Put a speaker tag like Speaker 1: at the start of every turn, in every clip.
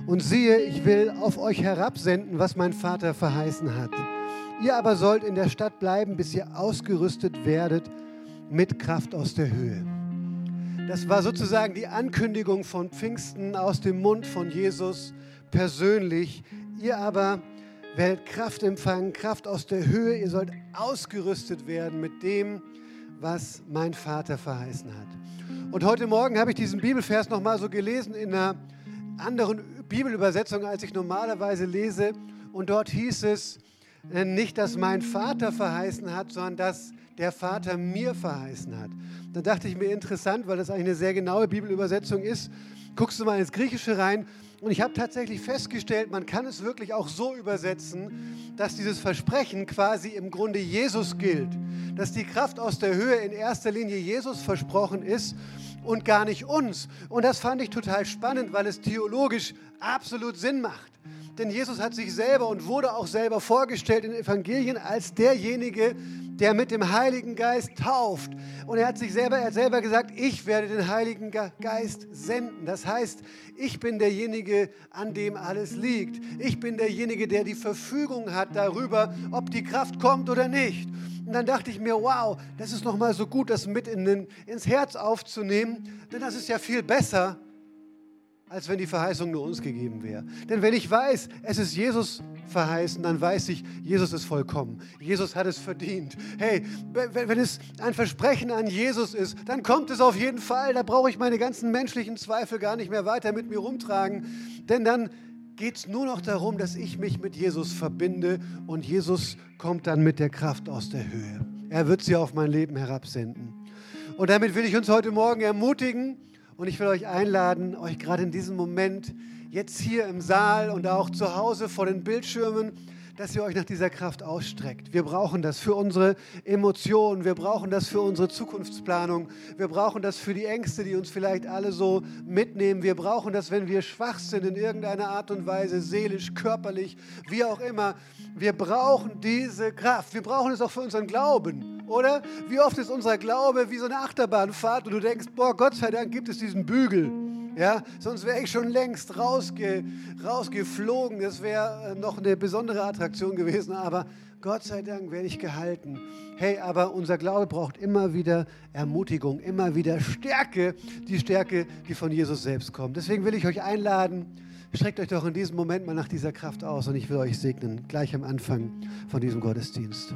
Speaker 1: Und siehe, ich will auf euch herabsenden, was mein Vater verheißen hat. Ihr aber sollt in der Stadt bleiben, bis ihr ausgerüstet werdet mit Kraft aus der Höhe. Das war sozusagen die Ankündigung von Pfingsten aus dem Mund von Jesus persönlich. Ihr aber werdet Kraft empfangen, Kraft aus der Höhe. Ihr sollt ausgerüstet werden mit dem, was mein Vater verheißen hat. Und heute Morgen habe ich diesen Bibelvers nochmal so gelesen in einer anderen Bibelübersetzung, als ich normalerweise lese. Und dort hieß es, nicht, dass mein Vater verheißen hat, sondern dass der Vater mir verheißen hat. Da dachte ich mir, interessant, weil das eigentlich eine sehr genaue Bibelübersetzung ist. Guckst du mal ins Griechische rein und ich habe tatsächlich festgestellt, man kann es wirklich auch so übersetzen, dass dieses Versprechen quasi im Grunde Jesus gilt. Dass die Kraft aus der Höhe in erster Linie Jesus versprochen ist und gar nicht uns. Und das fand ich total spannend, weil es theologisch absolut Sinn macht. Denn Jesus hat sich selber und wurde auch selber vorgestellt in den Evangelien als derjenige, der mit dem Heiligen Geist tauft. Und er hat selber gesagt, ich werde den Heiligen Geist senden. Das heißt, ich bin derjenige, an dem alles liegt. Ich bin derjenige, der die Verfügung hat darüber, ob die Kraft kommt oder nicht. Und dann dachte ich mir, wow, das ist nochmal so gut, das mit ins Herz aufzunehmen, denn das ist ja viel besser, als wenn die Verheißung nur uns gegeben wäre. Denn wenn ich weiß, es ist Jesus verheißen, dann weiß ich, Jesus ist vollkommen. Jesus hat es verdient. Hey, wenn es ein Versprechen an Jesus ist, dann kommt es auf jeden Fall. Da brauche ich meine ganzen menschlichen Zweifel gar nicht mehr weiter mit mir rumtragen. Denn dann geht es nur noch darum, dass ich mich mit Jesus verbinde und Jesus kommt dann mit der Kraft aus der Höhe. Er wird sie auf mein Leben herabsenden. Und damit will ich uns heute Morgen ermutigen, und ich will euch einladen, euch gerade in diesem Moment, jetzt hier im Saal und auch zu Hause vor den Bildschirmen, dass ihr euch nach dieser Kraft ausstreckt. Wir brauchen das für unsere Emotionen, wir brauchen das für unsere Zukunftsplanung, wir brauchen das für die Ängste, die uns vielleicht alle so mitnehmen. Wir brauchen das, wenn wir schwach sind in irgendeiner Art und Weise, seelisch, körperlich, wie auch immer. Wir brauchen diese Kraft. Wir brauchen es auch für unseren Glauben, oder? Wie oft ist unser Glaube wie so eine Achterbahnfahrt und du denkst, boah, Gott sei Dank gibt es diesen Bügel. Ja, sonst wäre ich schon längst rausgeflogen. Das wäre noch eine besondere Attraktion gewesen, aber Gott sei Dank werde ich gehalten. Hey, aber unser Glaube braucht immer wieder Ermutigung, immer wieder Stärke, die von Jesus selbst kommt. Deswegen will ich euch einladen, streckt euch doch in diesem Moment mal nach dieser Kraft aus und ich will euch segnen, gleich am Anfang von diesem Gottesdienst.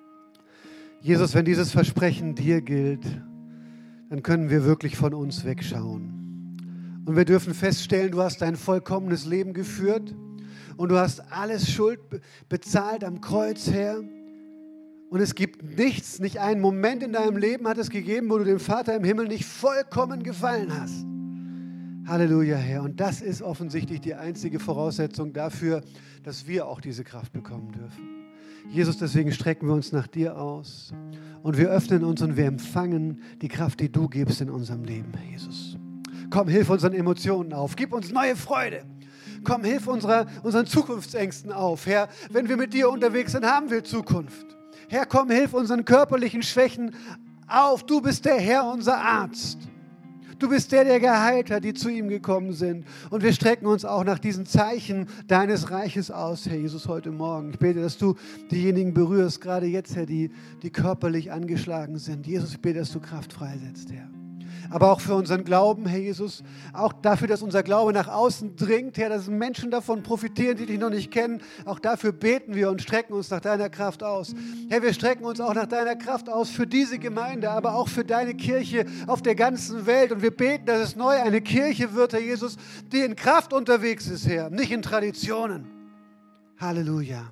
Speaker 1: Jesus, wenn dieses Versprechen dir gilt, dann können wir wirklich von uns wegschauen. Und wir dürfen feststellen, du hast ein vollkommenes Leben geführt und du hast alles Schuld bezahlt am Kreuz, Herr. Und es gibt nichts, nicht einen Moment in deinem Leben hat es gegeben, wo du dem Vater im Himmel nicht vollkommen gefallen hast. Halleluja, Herr. Und das ist offensichtlich die einzige Voraussetzung dafür, dass wir auch diese Kraft bekommen dürfen. Jesus, deswegen strecken wir uns nach dir aus und wir öffnen uns und wir empfangen die Kraft, die du gibst in unserem Leben, Jesus. Komm, hilf unseren Emotionen auf. Gib uns neue Freude. Komm, hilf unseren Zukunftsängsten auf. Herr, wenn wir mit dir unterwegs sind, haben wir Zukunft. Herr, komm, hilf unseren körperlichen Schwächen auf. Du bist der Herr, unser Arzt. Du bist der geheilt hat, die zu ihm gekommen sind. Und wir strecken uns auch nach diesen Zeichen deines Reiches aus, Herr Jesus, heute Morgen. Ich bete, dass du diejenigen berührst, gerade jetzt, Herr, die körperlich angeschlagen sind. Jesus, ich bete, dass du Kraft freisetzt, Herr. Aber auch für unseren Glauben, Herr Jesus, auch dafür, dass unser Glaube nach außen dringt, Herr, dass Menschen davon profitieren, die dich noch nicht kennen. Auch dafür beten wir und strecken uns nach deiner Kraft aus. Herr, wir strecken uns auch nach deiner Kraft aus für diese Gemeinde, aber auch für deine Kirche auf der ganzen Welt. Und wir beten, dass es neu eine Kirche wird, Herr Jesus, die in Kraft unterwegs ist, Herr, nicht in Traditionen. Halleluja.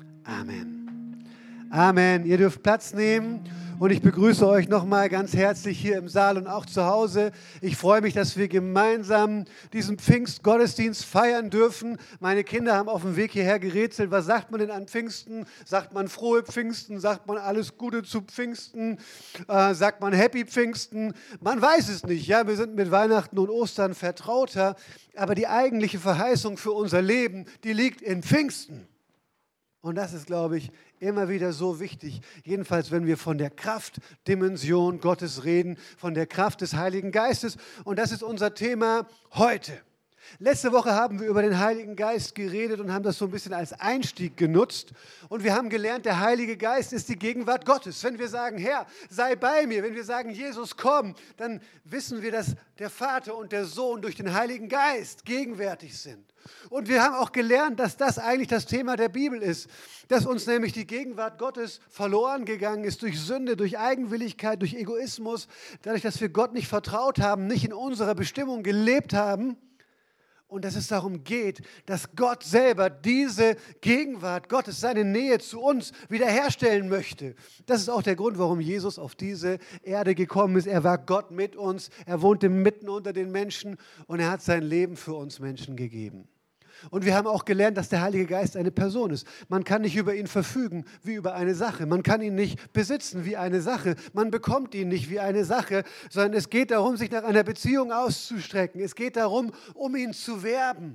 Speaker 1: Amen. Amen. Ihr dürft Platz nehmen. Und ich begrüße euch nochmal ganz herzlich hier im Saal und auch zu Hause. Ich freue mich, dass wir gemeinsam diesen Pfingstgottesdienst feiern dürfen. Meine Kinder haben auf dem Weg hierher gerätselt. Was sagt man denn an Pfingsten? Sagt man frohe Pfingsten? Sagt man alles Gute zu Pfingsten? Sagt man Happy Pfingsten? Man weiß es nicht. Ja, wir sind mit Weihnachten und Ostern vertrauter. Aber die eigentliche Verheißung für unser Leben, die liegt in Pfingsten. Und das ist, glaube ich, immer wieder so wichtig. Jedenfalls, wenn wir von der Kraftdimension Gottes reden, von der Kraft des Heiligen Geistes. Und das ist unser Thema heute. Letzte Woche haben wir über den Heiligen Geist geredet und haben das so ein bisschen als Einstieg genutzt. Und wir haben gelernt, der Heilige Geist ist die Gegenwart Gottes. Wenn wir sagen, Herr, sei bei mir, wenn wir sagen, Jesus, komm, dann wissen wir, dass der Vater und der Sohn durch den Heiligen Geist gegenwärtig sind. Und wir haben auch gelernt, dass das eigentlich das Thema der Bibel ist, dass uns nämlich die Gegenwart Gottes verloren gegangen ist durch Sünde, durch Eigenwilligkeit, durch Egoismus, dadurch, dass wir Gott nicht vertraut haben, nicht in unserer Bestimmung gelebt haben. Und dass es darum geht, dass Gott selber diese Gegenwart Gottes, seine Nähe zu uns wiederherstellen möchte. Das ist auch der Grund, warum Jesus auf diese Erde gekommen ist. Er war Gott mit uns, er wohnte mitten unter den Menschen und er hat sein Leben für uns Menschen gegeben. Und wir haben auch gelernt, dass der Heilige Geist eine Person ist. Man kann nicht über ihn verfügen wie über eine Sache. Man kann ihn nicht besitzen wie eine Sache. Man bekommt ihn nicht wie eine Sache, sondern es geht darum, sich nach einer Beziehung auszustrecken. Es geht darum, um ihn zu werben.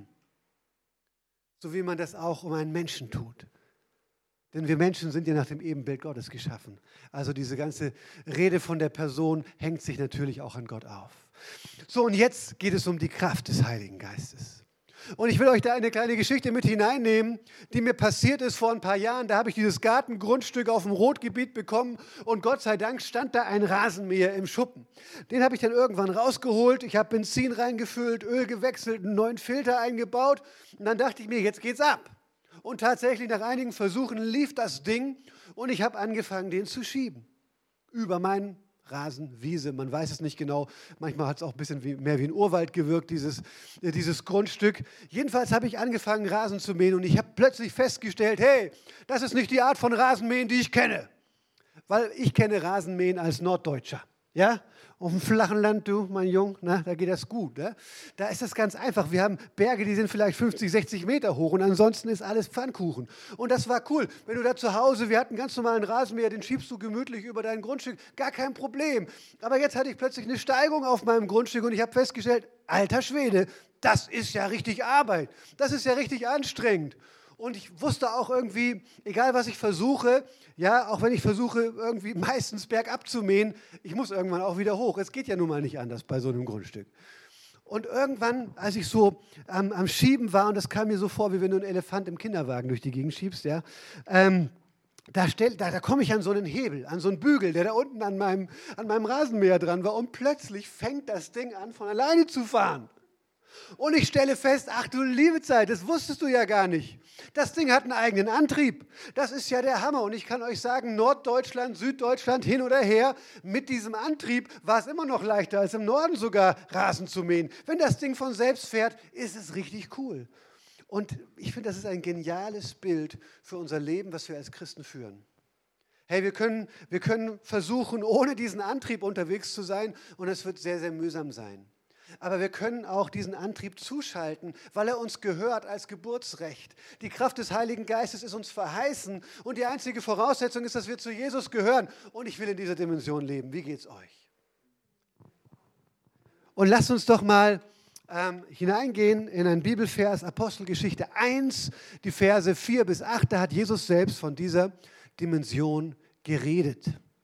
Speaker 1: So wie man das auch um einen Menschen tut. Denn wir Menschen sind ja nach dem Ebenbild Gottes geschaffen. Also diese ganze Rede von der Person hängt sich natürlich auch an Gott auf. So, und jetzt geht es um die Kraft des Heiligen Geistes. Und ich will euch da eine kleine Geschichte mit hineinnehmen, die mir passiert ist vor ein paar Jahren. Da habe ich dieses Gartengrundstück auf dem Rotgebiet bekommen und Gott sei Dank stand da ein Rasenmäher im Schuppen. Den habe ich dann irgendwann rausgeholt. Ich habe Benzin reingefüllt, Öl gewechselt, einen neuen Filter eingebaut und dann dachte ich mir, jetzt geht's ab. Und tatsächlich nach einigen Versuchen lief das Ding und ich habe angefangen, den zu schieben. Über meinen Rasen, Wiese, man weiß es nicht genau. Manchmal hat es auch ein bisschen mehr wie ein Urwald gewirkt, dieses Grundstück. Jedenfalls habe ich angefangen, Rasen zu mähen und ich habe plötzlich festgestellt, hey, das ist nicht die Art von Rasenmähen, die ich kenne. Weil ich kenne Rasenmähen als Norddeutscher. Ja? Auf dem flachen Land, du, mein Jung, na, da geht das gut. Ne? Da ist das ganz einfach. Wir haben Berge, die sind vielleicht 50, 60 Meter hoch und ansonsten ist alles Pfannkuchen. Und das war cool. Wenn du da zu Hause, wir hatten einen ganz normalen Rasenmäher, den schiebst du gemütlich über dein Grundstück, gar kein Problem. Aber jetzt hatte ich plötzlich eine Steigung auf meinem Grundstück und ich habe festgestellt, alter Schwede, das ist ja richtig Arbeit. Das ist ja richtig anstrengend. Und ich wusste auch irgendwie, egal was ich versuche, ja, auch wenn ich versuche, irgendwie meistens bergab zu mähen, ich muss irgendwann auch wieder hoch. Es geht ja nun mal nicht anders bei so einem Grundstück. Und irgendwann, als ich so am Schieben war, und das kam mir so vor, wie wenn du einen Elefant im Kinderwagen durch die Gegend schiebst, ja, da komme ich an so einen Hebel, an so einen Bügel, der da unten an meinem Rasenmäher dran war. Und plötzlich fängt das Ding an, von alleine zu fahren. Und ich stelle fest, ach du liebe Zeit, das wusstest du ja gar nicht. Das Ding hat einen eigenen Antrieb. Das ist ja der Hammer. Und ich kann euch sagen, Norddeutschland, Süddeutschland, hin oder her, mit diesem Antrieb war es immer noch leichter, als im Norden sogar Rasen zu mähen. Wenn das Ding von selbst fährt, ist es richtig cool. Und ich finde, das ist ein geniales Bild für unser Leben, was wir als Christen führen. Hey, wir können versuchen, ohne diesen Antrieb unterwegs zu sein und es wird sehr, sehr mühsam sein. Aber wir können auch diesen Antrieb zuschalten, weil er uns gehört als Geburtsrecht. Die Kraft des Heiligen Geistes ist uns verheißen und die einzige Voraussetzung ist, dass wir zu Jesus gehören. Und ich will in dieser Dimension leben. Wie geht's euch? Und lasst uns doch mal hineingehen in einen Bibelvers, Apostelgeschichte 1, die Verse 4 bis 8. Da hat Jesus selbst von dieser Dimension geredet.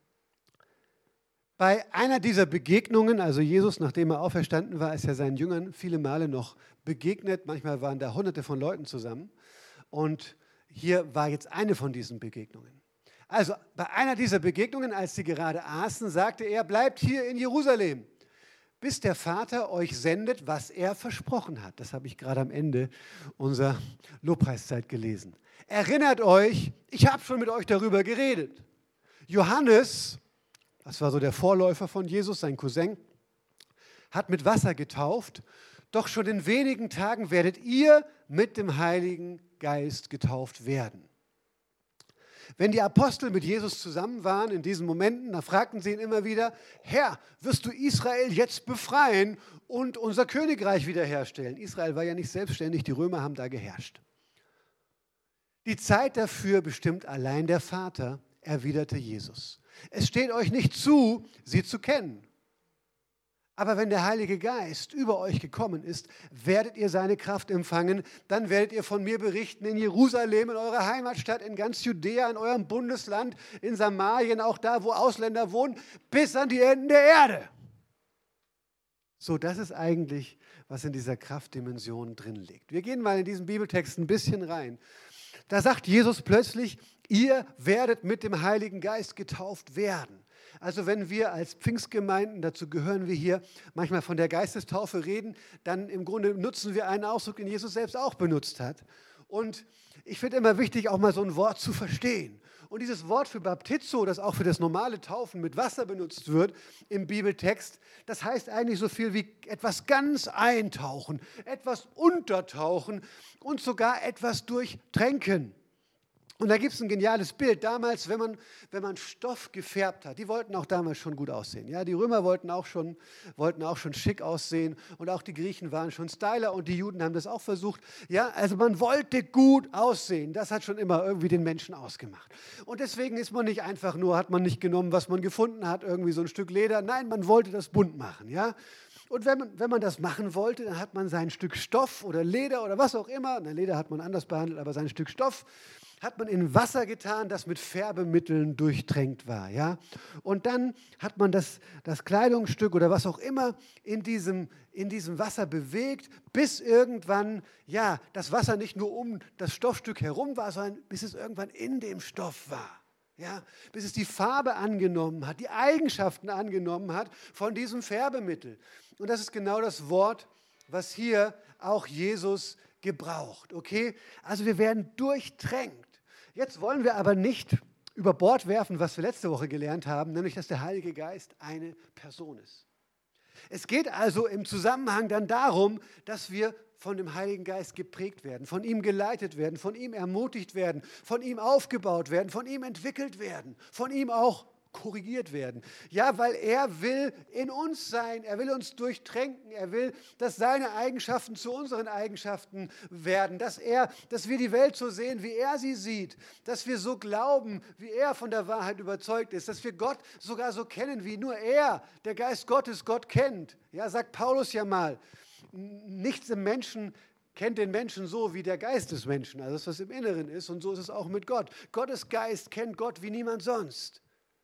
Speaker 1: Bei einer dieser Begegnungen, also Jesus, nachdem er auferstanden war, ist er seinen Jüngern viele Male noch begegnet. Manchmal waren da Hunderte von Leuten zusammen. Und hier war jetzt eine von diesen Begegnungen. Also bei einer dieser Begegnungen, als sie gerade aßen, sagte er, bleibt hier in Jerusalem, bis der Vater euch sendet, was er versprochen hat. Das habe ich gerade am Ende unserer Lobpreiszeit gelesen. Erinnert euch, ich habe schon mit euch darüber geredet. Johannes, das war so der Vorläufer von Jesus, sein Cousin, hat mit Wasser getauft. Doch schon in wenigen Tagen werdet ihr mit dem Heiligen Geist getauft werden. Wenn die Apostel mit Jesus zusammen waren in diesen Momenten, da fragten sie ihn immer wieder, Herr, wirst du Israel jetzt befreien und unser Königreich wiederherstellen? Israel war ja nicht selbstständig, die Römer haben da geherrscht. Die Zeit dafür bestimmt allein der Vater, erwiderte Jesus. Es steht euch nicht zu, sie zu kennen. Aber wenn der Heilige Geist über euch gekommen ist, werdet ihr seine Kraft empfangen. Dann werdet ihr von mir berichten in Jerusalem, in eurer Heimatstadt, in ganz Judäa, in eurem Bundesland, in Samarien, auch da, wo Ausländer wohnen, bis an die Enden der Erde. So, das ist eigentlich, was in dieser Kraftdimension drin liegt. Wir gehen mal in diesen Bibeltext ein bisschen rein. Da sagt Jesus plötzlich, ihr werdet mit dem Heiligen Geist getauft werden. Also wenn wir als Pfingstgemeinden, dazu gehören wir hier, manchmal von der Geistestaufe reden, dann im Grunde nutzen wir einen Ausdruck, den Jesus selbst auch benutzt hat. Und ich finde immer wichtig, auch mal so ein Wort zu verstehen. Und dieses Wort für Baptizo, das auch für das normale Taufen mit Wasser benutzt wird im Bibeltext, das heißt eigentlich so viel wie etwas ganz eintauchen, etwas untertauchen und sogar etwas durchtränken. Und da gibt es ein geniales Bild. Damals, wenn man Stoff gefärbt hat, die wollten auch damals schon gut aussehen. Ja, die Römer wollten auch schon schick aussehen und auch die Griechen waren schon Styler und die Juden haben das auch versucht. Ja, also man wollte gut aussehen. Das hat schon immer irgendwie den Menschen ausgemacht. Und deswegen ist man nicht einfach nur, hat man nicht genommen, was man gefunden hat, irgendwie so ein Stück Leder. Nein, man wollte das bunt machen. Ja. Und wenn man das machen wollte, dann hat man sein Stück Stoff oder Leder oder was auch immer, na, Leder hat man anders behandelt, aber sein Stück Stoff hat man in Wasser getan, das mit Färbemitteln durchtränkt war. Ja? Und dann hat man das Kleidungsstück oder was auch immer in diesem Wasser bewegt, bis irgendwann ja, das Wasser nicht nur um das Stoffstück herum war, sondern bis es irgendwann in dem Stoff war. Ja? Bis es die Farbe angenommen hat, die Eigenschaften angenommen hat von diesem Färbemittel. Und das ist genau das Wort, was hier auch Jesus gebraucht. Okay? Also wir werden durchtränkt. Jetzt wollen wir aber nicht über Bord werfen, was wir letzte Woche gelernt haben, nämlich, dass der Heilige Geist eine Person ist. Es geht also im Zusammenhang dann darum, dass wir von dem Heiligen Geist geprägt werden, von ihm geleitet werden, von ihm ermutigt werden, von ihm aufgebaut werden, von ihm entwickelt werden, von ihm auch korrigiert werden. Ja, weil er will in uns sein, er will uns durchtränken, er will, dass seine Eigenschaften zu unseren Eigenschaften werden, dass wir die Welt so sehen, wie er sie sieht, dass wir so glauben, wie er von der Wahrheit überzeugt ist, dass wir Gott sogar so kennen, wie nur er, der Geist Gottes, Gott kennt. Ja, sagt Paulus ja mal, nichts im Menschen kennt den Menschen so wie der Geist des Menschen, also das, was im Inneren ist, und so ist es auch mit Gott. Gottes Geist kennt Gott wie niemand sonst.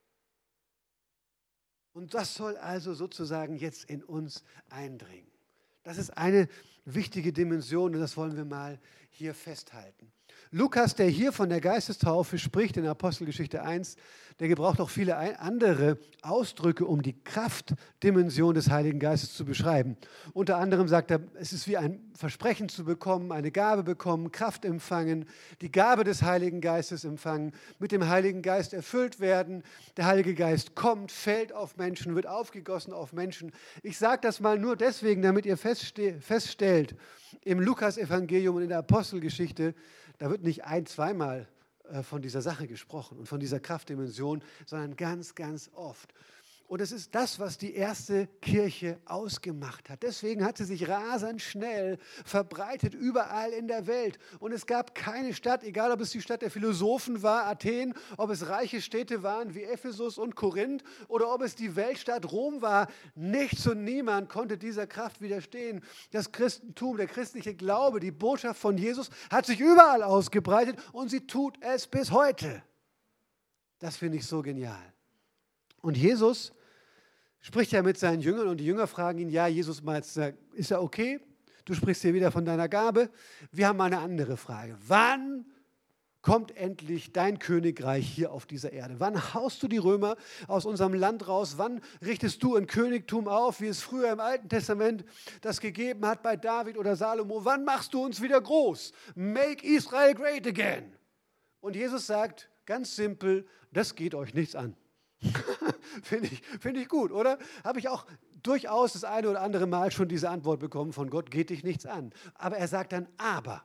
Speaker 1: Und das soll also sozusagen jetzt in uns eindringen. Das ist eine wichtige Dimension und das wollen wir mal hier festhalten. Lukas, der hier von der Geistestaufe spricht in Apostelgeschichte 1, der gebraucht auch viele andere Ausdrücke, um die Kraftdimension des Heiligen Geistes zu beschreiben. Unter anderem sagt er, es ist wie ein Versprechen zu bekommen, eine Gabe bekommen, Kraft empfangen, die Gabe des Heiligen Geistes empfangen, mit dem Heiligen Geist erfüllt werden. Der Heilige Geist kommt, fällt auf Menschen, wird aufgegossen auf Menschen. Ich sage das mal nur deswegen, damit ihr feststellt, im Lukas-Evangelium und in der Apostelgeschichte, da wird nicht zweimal von dieser Sache gesprochen und von dieser Kraftdimension, sondern ganz, ganz oft. Und es ist das, was die erste Kirche ausgemacht hat. Deswegen hat sie sich rasend schnell verbreitet überall in der Welt. Und es gab keine Stadt, egal ob es die Stadt der Philosophen war, Athen, ob es reiche Städte waren wie Ephesus und Korinth oder ob es die Weltstadt Rom war. Nichts und niemand konnte dieser Kraft widerstehen. Das Christentum, der christliche Glaube, die Botschaft von Jesus hat sich überall ausgebreitet und sie tut es bis heute. Das finde ich so genial. Und Jesus spricht ja mit seinen Jüngern und die Jünger fragen ihn, ja, Jesus, ist ja okay, du sprichst hier wieder von deiner Gabe. Wir haben mal eine andere Frage. Wann kommt endlich dein Königreich hier auf dieser Erde? Wann haust du die Römer aus unserem Land raus? Wann richtest du ein Königtum auf, wie es früher im Alten Testament das gegeben hat bei David oder Salomo? Wann machst du uns wieder groß? Make Israel great again. Und Jesus sagt ganz simpel, das geht euch nichts an. Finde ich gut, oder? Habe ich auch durchaus das eine oder andere Mal schon diese Antwort bekommen von Gott, geht dich nichts an. Aber er sagt dann, aber.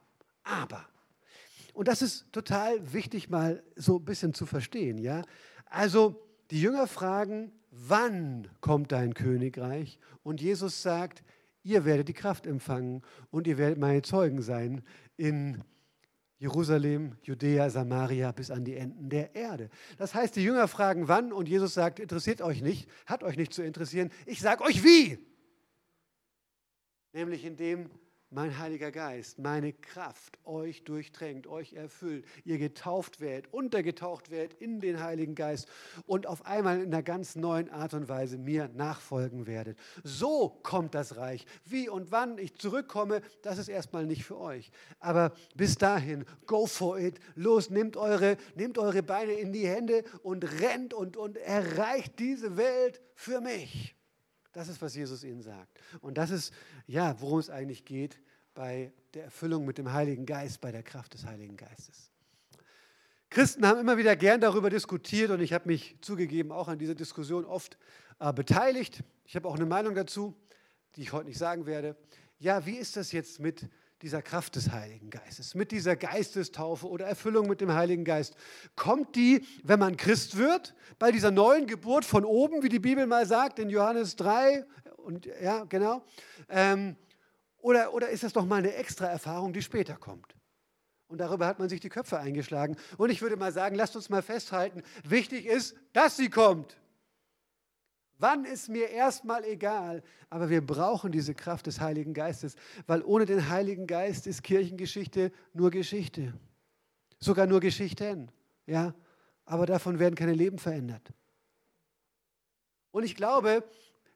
Speaker 1: Und das ist total wichtig, mal so ein bisschen zu verstehen. Ja? Also die Jünger fragen, wann kommt dein Königreich? Und Jesus sagt, ihr werdet die Kraft empfangen und ihr werdet meine Zeugen sein in Jerusalem, Judäa, Samaria bis an die Enden der Erde. Das heißt, die Jünger fragen wann und Jesus sagt, interessiert euch nicht, hat euch nicht zu interessieren. Ich sage euch wie. Nämlich indem mein Heiliger Geist, meine Kraft euch durchdrängt, euch erfüllt, ihr getauft werdet, untergetaucht werdet in den Heiligen Geist und auf einmal in einer ganz neuen Art und Weise mir nachfolgen werdet. So kommt das Reich. Wie und wann ich zurückkomme, das ist erstmal nicht für euch. Aber bis dahin, go for it, los, nehmt eure Beine in die Hände und rennt und erreicht diese Welt für mich. Das ist, was Jesus ihnen sagt. Und das ist, ja, worum es eigentlich geht bei der Erfüllung mit dem Heiligen Geist, bei der Kraft des Heiligen Geistes. Christen haben immer wieder gern darüber diskutiert und ich habe mich zugegeben auch an dieser Diskussion oft beteiligt. Ich habe auch eine Meinung dazu, die ich heute nicht sagen werde. Ja, wie ist das jetzt mit dieser Kraft des Heiligen Geistes, mit dieser Geistestaufe oder Erfüllung mit dem Heiligen Geist? Kommt die, wenn man Christ wird, bei dieser neuen Geburt von oben, wie die Bibel mal sagt, in Johannes 3? Und, ja, genau. Oder ist das doch mal eine extra Erfahrung, die später kommt? Und darüber hat man sich die Köpfe eingeschlagen. Und ich würde mal sagen, lasst uns mal festhalten, wichtig ist, dass sie kommt. Wann ist mir erstmal egal, aber wir brauchen diese Kraft des Heiligen Geistes, weil ohne den Heiligen Geist ist Kirchengeschichte nur Geschichte. Sogar nur Geschichten, ja, aber davon werden keine Leben verändert. Und ich glaube,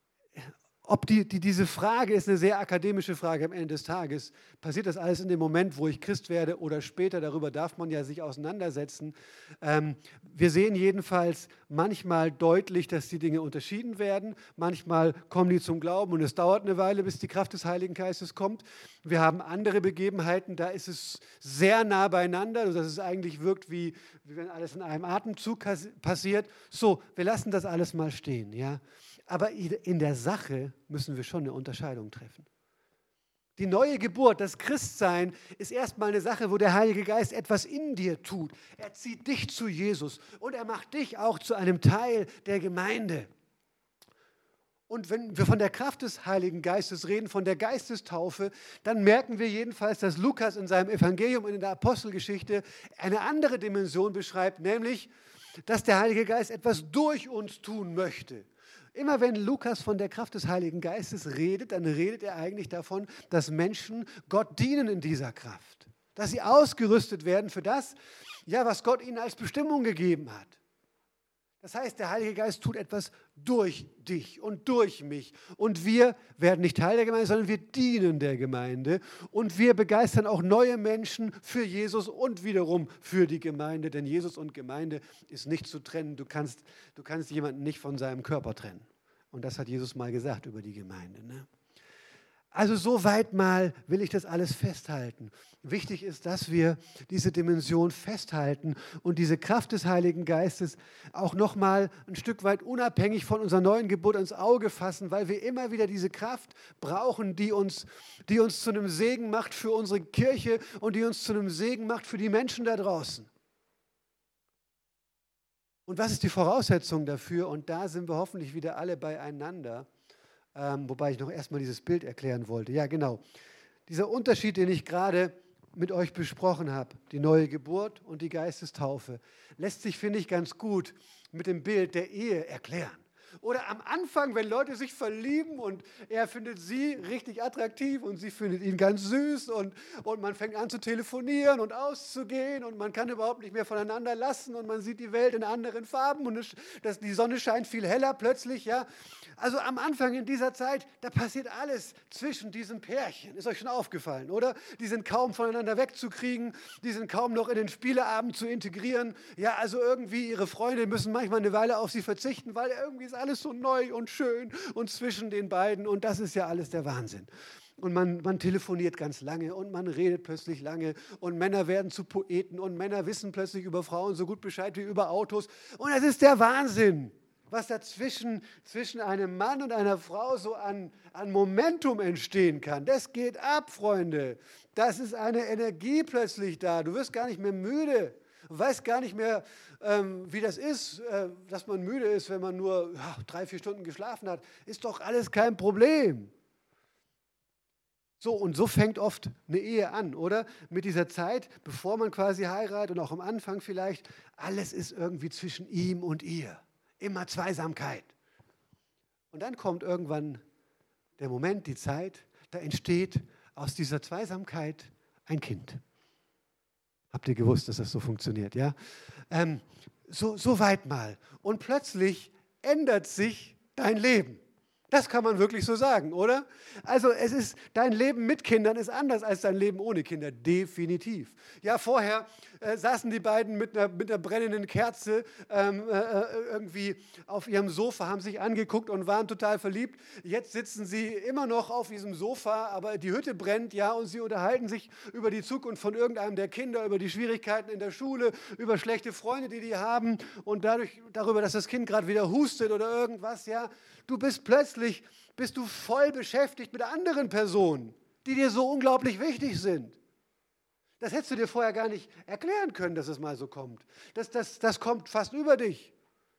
Speaker 1: diese Frage ist eine sehr akademische Frage am Ende des Tages. Passiert das alles in dem Moment, wo ich Christ werde oder später? Darüber darf man ja sich auseinandersetzen. Wir sehen jedenfalls manchmal deutlich, dass die Dinge unterschieden werden. Manchmal kommen die zum Glauben und es dauert eine Weile, bis die Kraft des Heiligen Geistes kommt. Wir haben andere Begebenheiten, da ist es sehr nah beieinander, dass es eigentlich wirkt, wie wenn alles in einem Atemzug passiert. So, wir lassen das alles mal stehen, ja. Aber in der Sache müssen wir schon eine Unterscheidung treffen. Die neue Geburt, das Christsein, ist erstmal eine Sache, wo der Heilige Geist etwas in dir tut. Er zieht dich zu Jesus und er macht dich auch zu einem Teil der Gemeinde. Und wenn wir von der Kraft des Heiligen Geistes reden, von der Geistestaufe, dann merken wir jedenfalls, dass Lukas in seinem Evangelium und in der Apostelgeschichte eine andere Dimension beschreibt, nämlich, dass der Heilige Geist etwas durch uns tun möchte. Immer wenn Lukas von der Kraft des Heiligen Geistes redet, dann redet er eigentlich davon, dass Menschen Gott dienen in dieser Kraft. Dass sie ausgerüstet werden für das, ja, was Gott ihnen als Bestimmung gegeben hat. Das heißt, der Heilige Geist tut etwas durch dich und durch mich. Und wir werden nicht Teil der Gemeinde, sondern wir dienen der Gemeinde. Und wir begeistern auch neue Menschen für Jesus und wiederum für die Gemeinde. Denn Jesus und Gemeinde ist nicht zu trennen. Du kannst jemanden nicht von seinem Körper trennen. Und das hat Jesus mal gesagt über die Gemeinde, ne? Also soweit mal will ich das alles festhalten. Wichtig ist, dass wir diese Dimension festhalten und diese Kraft des Heiligen Geistes auch nochmal ein Stück weit unabhängig von unserer neuen Geburt ins Auge fassen, weil wir immer wieder diese Kraft brauchen, die uns zu einem Segen macht für unsere Kirche und die uns zu einem Segen macht für die Menschen da draußen. Und was ist die Voraussetzung dafür? Und da sind wir hoffentlich wieder alle beieinander. Wobei ich noch erstmal dieses Bild erklären wollte. Ja, genau. Dieser Unterschied, den ich gerade mit euch besprochen habe, die neue Geburt und die Geistestaufe, lässt sich, finde ich, ganz gut mit dem Bild der Ehe erklären. Oder am Anfang, wenn Leute sich verlieben und er findet sie richtig attraktiv und sie findet ihn ganz süß und man fängt an zu telefonieren und auszugehen und man kann überhaupt nicht mehr voneinander lassen und man sieht die Welt in anderen Farben und die Sonne scheint viel heller plötzlich, ja. Also am Anfang in dieser Zeit, da passiert alles zwischen diesen Pärchen. Ist euch schon aufgefallen, oder? Die sind kaum voneinander wegzukriegen, die sind kaum noch in den Spieleabend zu integrieren. Ja, also irgendwie ihre Freunde müssen manchmal eine Weile auf sie verzichten, weil irgendwie ist alles so neu und schön und zwischen den beiden und das ist ja alles der Wahnsinn. Und man telefoniert ganz lange und man redet plötzlich lange und Männer werden zu Poeten und Männer wissen plötzlich über Frauen so gut Bescheid wie über Autos und es ist der Wahnsinn, was da zwischen einem Mann und einer Frau so an Momentum entstehen kann. Das geht ab, Freunde. Das ist eine Energie plötzlich da. Du wirst gar nicht mehr müde. Du weißt gar nicht mehr, wie das ist, dass man müde ist, wenn man nur 3-4 Stunden geschlafen hat. Ist doch alles kein Problem. So, und so fängt oft eine Ehe an, oder? Mit dieser Zeit, bevor man quasi heiratet und auch am Anfang vielleicht, alles ist irgendwie zwischen ihm und ihr. Immer Zweisamkeit. Und dann kommt irgendwann der Moment, die Zeit, da entsteht aus dieser Zweisamkeit ein Kind. Habt ihr gewusst, dass das so funktioniert, ja? So weit mal. Und plötzlich ändert sich dein Leben. Das kann man wirklich so sagen, oder? Also dein Leben mit Kindern ist anders als dein Leben ohne Kinder, definitiv. Ja, vorher saßen die beiden mit einer brennenden Kerze irgendwie auf ihrem Sofa, haben sich angeguckt und waren total verliebt. Jetzt sitzen sie immer noch auf diesem Sofa, aber die Hütte brennt, ja, und sie unterhalten sich über die Zukunft von irgendeinem der Kinder, über die Schwierigkeiten in der Schule, über schlechte Freunde, die haben und darüber, dass das Kind gerade wieder hustet oder irgendwas, ja. Bist du voll beschäftigt mit anderen Personen, die dir so unglaublich wichtig sind. Das hättest du dir vorher gar nicht erklären können, dass es mal so kommt. Das kommt fast über dich.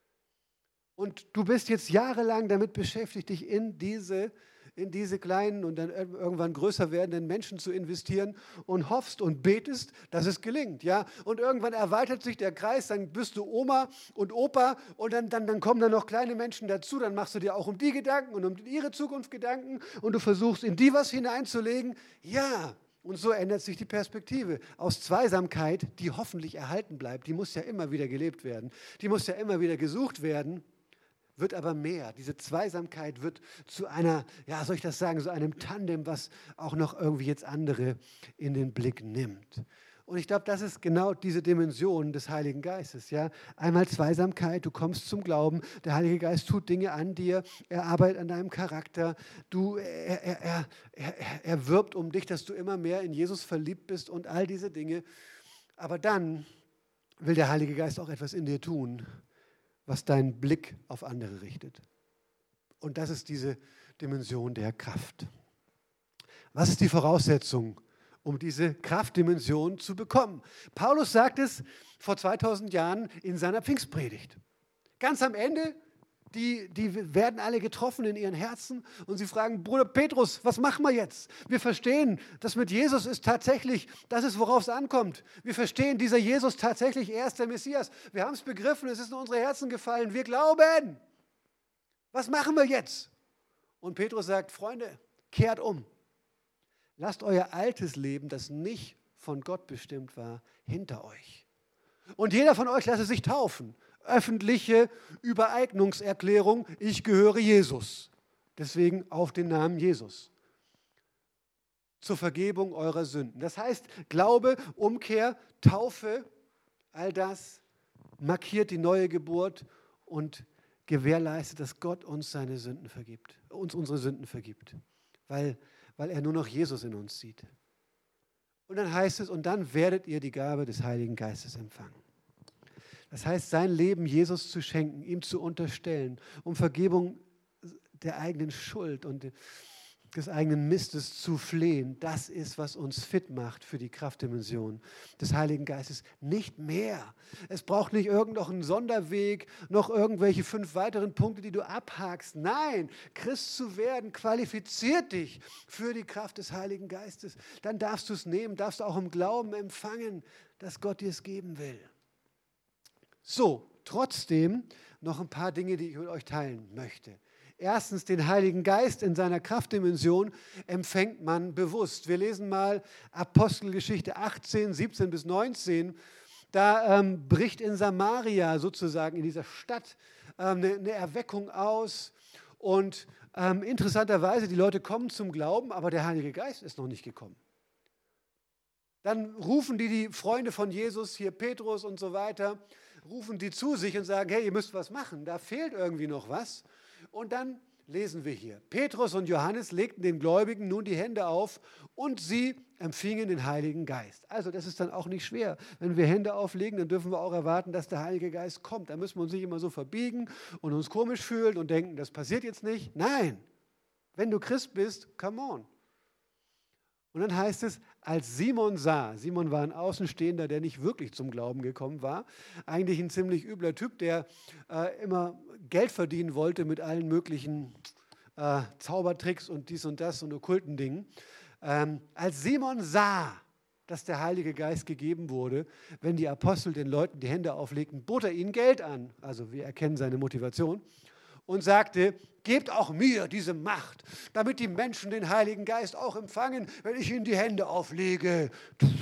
Speaker 1: Und du bist jetzt jahrelang damit beschäftigt, dich in diese kleinen und dann irgendwann größer werdenden Menschen zu investieren und hoffst und betest, dass es gelingt. Ja? Und irgendwann erweitert sich der Kreis, dann bist du Oma und Opa und dann kommen da noch kleine Menschen dazu, dann machst du dir auch um die Gedanken und um ihre Zukunft Gedanken und du versuchst in die was hineinzulegen. Ja, und so ändert sich die Perspektive. Aus Zweisamkeit, die hoffentlich erhalten bleibt, die muss ja immer wieder gelebt werden, die muss ja immer wieder gesucht werden, wird aber mehr. Diese Zweisamkeit wird zu einer, ja, soll ich das sagen, so einem Tandem, was auch noch irgendwie jetzt andere in den Blick nimmt. Und ich glaube, das ist genau diese Dimension des Heiligen Geistes. Ja? Einmal Zweisamkeit, du kommst zum Glauben, der Heilige Geist tut Dinge an dir, er arbeitet an deinem Charakter, er wirbt um dich, dass du immer mehr in Jesus verliebt bist und all diese Dinge. Aber dann will der Heilige Geist auch etwas in dir tun, was deinen Blick auf andere richtet. Und das ist diese Dimension der Kraft. Was ist die Voraussetzung, um diese Kraftdimension zu bekommen? Paulus sagt es vor 2000 Jahren in seiner Pfingstpredigt. Ganz am Ende, die werden alle getroffen in ihren Herzen und sie fragen, Bruder Petrus, was machen wir jetzt? Wir verstehen, das mit Jesus ist tatsächlich, das ist, worauf es ankommt. Wir verstehen, dieser Jesus tatsächlich, er ist der Messias. Wir haben es begriffen, es ist in unsere Herzen gefallen. Wir glauben. Was machen wir jetzt? Und Petrus sagt, Freunde, kehrt um. Lasst euer altes Leben, das nicht von Gott bestimmt war, hinter euch. Und jeder von euch lasse sich taufen. Öffentliche Übereignungserklärung, ich gehöre Jesus. Deswegen auf den Namen Jesus. Zur Vergebung eurer Sünden. Das heißt, Glaube, Umkehr, Taufe, all das markiert die neue Geburt und gewährleistet, dass Gott uns seine Sünden vergibt, uns unsere Sünden vergibt. Weil er nur noch Jesus in uns sieht. Und dann heißt es, und dann werdet ihr die Gabe des Heiligen Geistes empfangen. Das heißt, sein Leben Jesus zu schenken, ihm zu unterstellen, um Vergebung der eigenen Schuld und des eigenen Mistes zu flehen, das ist, was uns fit macht für die Kraftdimension des Heiligen Geistes. Nicht mehr. Es braucht nicht noch einen Sonderweg, noch irgendwelche 5 weiteren Punkte, die du abhakst. Nein, Christ zu werden qualifiziert dich für die Kraft des Heiligen Geistes. Dann darfst du es nehmen, darfst du auch im Glauben empfangen, dass Gott dir es geben will. So, trotzdem noch ein paar Dinge, die ich mit euch teilen möchte. Erstens, den Heiligen Geist in seiner Kraftdimension empfängt man bewusst. Wir lesen mal Apostelgeschichte 18, 17 bis 19. Da bricht in Samaria sozusagen, in dieser Stadt, eine Erweckung aus. Und interessanterweise, die Leute kommen zum Glauben, aber der Heilige Geist ist noch nicht gekommen. Dann rufen die Freunde von Jesus, hier Petrus und so weiter, rufen die zu sich und sagen, hey, ihr müsst was machen, da fehlt irgendwie noch was. Und dann lesen wir hier, Petrus und Johannes legten den Gläubigen nun die Hände auf und sie empfingen den Heiligen Geist. Also das ist dann auch nicht schwer. Wenn wir Hände auflegen, dann dürfen wir auch erwarten, dass der Heilige Geist kommt. Da müssen wir uns nicht immer so verbiegen und uns komisch fühlen und denken, das passiert jetzt nicht. Nein, wenn du Christ bist, come on. Und dann heißt es, als Simon sah, Simon war ein Außenstehender, der nicht wirklich zum Glauben gekommen war, eigentlich ein ziemlich übler Typ, der immer Geld verdienen wollte mit allen möglichen Zaubertricks und dies und das und okkulten Dingen. Als Simon sah, dass der Heilige Geist gegeben wurde, wenn die Apostel den Leuten die Hände auflegten, bot er ihnen Geld an. Also wir erkennen seine Motivation. und sagte, gebt auch mir diese Macht, damit die Menschen den Heiligen Geist auch empfangen, wenn ich ihnen die Hände auflege.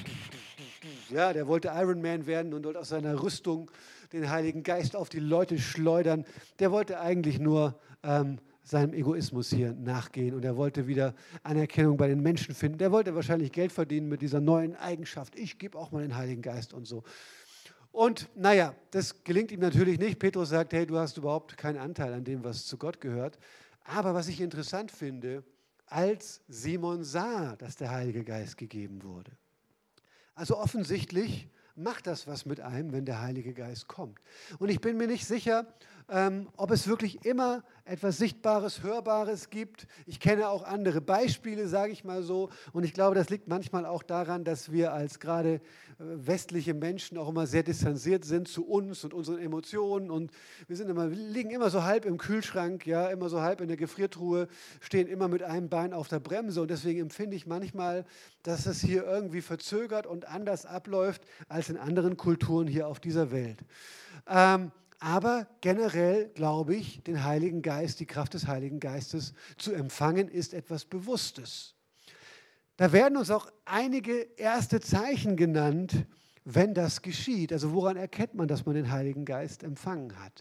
Speaker 1: Ja, der wollte Iron Man werden und wollte aus seiner Rüstung den Heiligen Geist auf die Leute schleudern. Der wollte eigentlich nur seinem Egoismus hier nachgehen und er wollte wieder Anerkennung bei den Menschen finden. Der wollte wahrscheinlich Geld verdienen mit dieser neuen Eigenschaft. Ich gebe auch mal den Heiligen Geist und so. Und naja, das gelingt ihm natürlich nicht. Petrus sagt, hey, du hast überhaupt keinen Anteil an dem, was zu Gott gehört. Aber was ich interessant finde, als Simon sah, dass der Heilige Geist gegeben wurde. Also offensichtlich macht das was mit einem, wenn der Heilige Geist kommt. Und ich bin mir nicht sicher, ob es wirklich immer etwas Sichtbares, Hörbares gibt. Ich kenne auch andere Beispiele, sage ich mal so. Und ich glaube, das liegt manchmal auch daran, dass wir als gerade westliche Menschen auch immer sehr distanziert sind zu uns und unseren Emotionen. Und wir liegen immer so halb im Kühlschrank, ja, immer so halb in der Gefriertruhe, stehen immer mit einem Bein auf der Bremse. Und deswegen empfinde ich manchmal, dass es hier irgendwie verzögert und anders abläuft als in anderen Kulturen hier auf dieser Welt. Aber generell glaube ich, den Heiligen Geist, die Kraft des Heiligen Geistes zu empfangen, ist etwas Bewusstes. Da werden uns auch einige erste Zeichen genannt, wenn das geschieht. Also woran erkennt man, dass man den Heiligen Geist empfangen hat?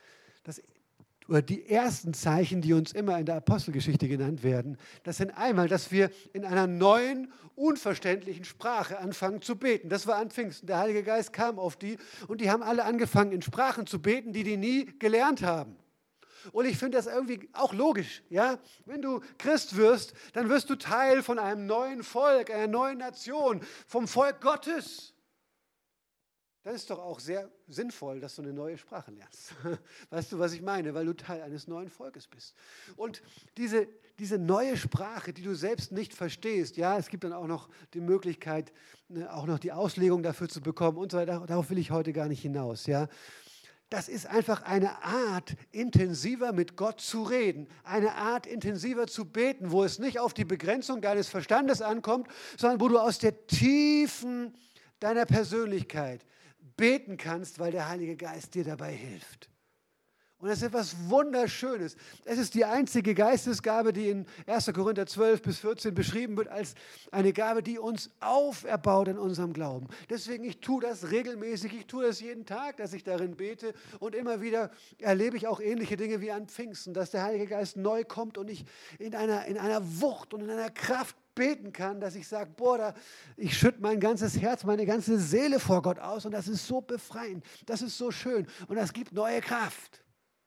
Speaker 1: Oder die ersten Zeichen, die uns immer in der Apostelgeschichte genannt werden, das sind einmal, dass wir in einer neuen, unverständlichen Sprache anfangen zu beten. Das war an Pfingsten. Der Heilige Geist kam auf die und die haben alle angefangen, in Sprachen zu beten, die nie gelernt haben. Und ich finde das irgendwie auch logisch. Ja? Wenn du Christ wirst, dann wirst du Teil von einem neuen Volk, einer neuen Nation, vom Volk Gottes. Dann ist doch auch sehr sinnvoll, dass du eine neue Sprache lernst. Weißt du, was ich meine? Weil du Teil eines neuen Volkes bist. Und diese neue Sprache, die du selbst nicht verstehst, ja, es gibt dann auch noch die Möglichkeit, auch noch die Auslegung dafür zu bekommen und so weiter. Darauf will ich heute gar nicht hinaus, ja. Das ist einfach eine Art, intensiver mit Gott zu reden, eine Art, intensiver zu beten, wo es nicht auf die Begrenzung deines Verstandes ankommt, sondern wo du aus der Tiefen deiner Persönlichkeit beten kannst, weil der Heilige Geist dir dabei hilft. Und das ist etwas Wunderschönes. Es ist die einzige Geistesgabe, die in 1. Korinther 12 bis 14 beschrieben wird, als eine Gabe, die uns auferbaut in unserem Glauben. Deswegen, ich tue das regelmäßig, ich tue das jeden Tag, dass ich darin bete. Und immer wieder erlebe ich auch ähnliche Dinge wie an Pfingsten, dass der Heilige Geist neu kommt und ich in einer Wucht und in einer Kraft beten kann, dass ich sage, boah, ich schütte mein ganzes Herz, meine ganze Seele vor Gott aus und das ist so befreiend, das ist so schön und das gibt neue Kraft.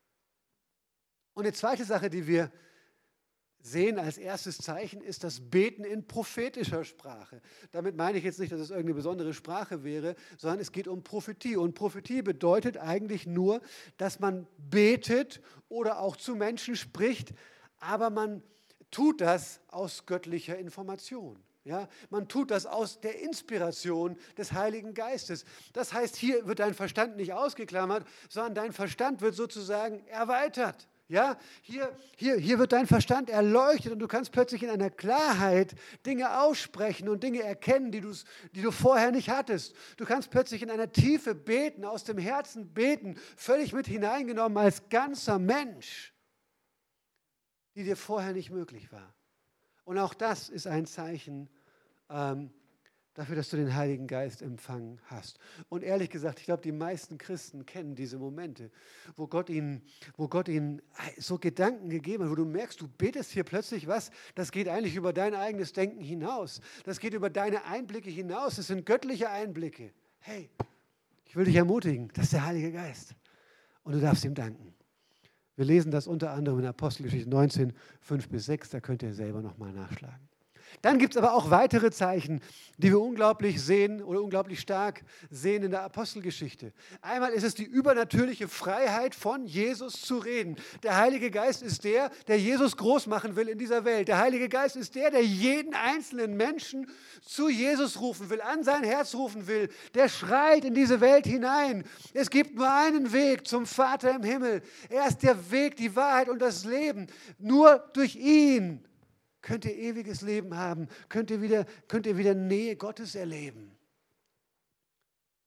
Speaker 1: Und eine zweite Sache, die wir sehen als erstes Zeichen, ist das Beten in prophetischer Sprache. Damit meine ich jetzt nicht, dass es irgendeine besondere Sprache wäre, sondern es geht um Prophetie. Und Prophetie bedeutet eigentlich nur, dass man betet oder auch zu Menschen spricht, aber man tut das aus göttlicher Information. Ja? Man tut das aus der Inspiration des Heiligen Geistes. Das heißt, hier wird dein Verstand nicht ausgeklammert, sondern dein Verstand wird sozusagen erweitert. Ja? Hier wird dein Verstand erleuchtet und du kannst plötzlich in einer Klarheit Dinge aussprechen und Dinge erkennen, die du vorher nicht hattest. Du kannst plötzlich in einer Tiefe beten, aus dem Herzen beten, völlig mit hineingenommen als ganzer Mensch, die dir vorher nicht möglich war. Und auch das ist ein Zeichen dafür, dass du den Heiligen Geist empfangen hast. Und ehrlich gesagt, ich glaube, die meisten Christen kennen diese Momente, wo Gott ihnen so Gedanken gegeben hat, wo du merkst, du betest hier plötzlich was, das geht eigentlich über dein eigenes Denken hinaus. Das geht über deine Einblicke hinaus. Das sind göttliche Einblicke. Hey, ich will dich ermutigen, das ist der Heilige Geist. Und du darfst ihm danken. Wir lesen das unter anderem in Apostelgeschichte 19, 5-6, da könnt ihr selber nochmal nachschlagen. Dann gibt es aber auch weitere Zeichen, die wir unglaublich sehen oder unglaublich stark sehen in der Apostelgeschichte. Einmal ist es die übernatürliche Freiheit, von Jesus zu reden. Der Heilige Geist ist der Jesus groß machen will in dieser Welt. Der Heilige Geist ist der jeden einzelnen Menschen zu Jesus rufen will, an sein Herz rufen will. Der schreit in diese Welt hinein. Es gibt nur einen Weg zum Vater im Himmel. Er ist der Weg, die Wahrheit und das Leben. Nur durch ihn könnt ihr ewiges Leben haben, könnt ihr wieder Nähe Gottes erleben.